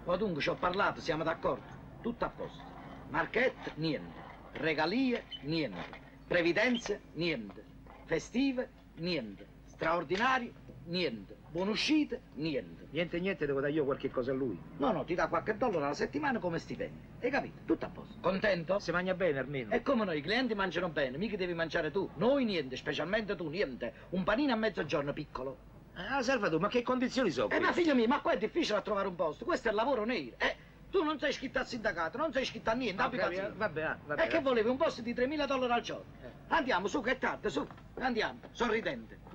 Poi dunque ci ho parlato, siamo d'accordo. Tutto a posto. Marchette, niente. Regalie, niente. Previdenze, niente. Festive, niente. Straordinari, niente. Buonuscite, niente. Niente, niente, devo dare io qualche cosa a lui. No, ti dà qualche dollaro alla settimana come stipendio. Hai capito? Tutto a posto. Contento? Si mangia bene almeno. E come noi, i clienti mangiano bene, mica devi mangiare tu. Noi niente, specialmente tu niente. Un panino a mezzogiorno piccolo. Ah, Salvatore, ma che condizioni sono Ma figlio mio, ma qua è difficile a trovare un posto. Questo è il lavoro nero. Tu non sei iscritto al sindacato, non sei iscritto a niente, abbi pazienza. Vabbè. E che volevi? Un posto di $3.000 al giorno. Andiamo, su, che è tardi, su. Andiamo, sorridente.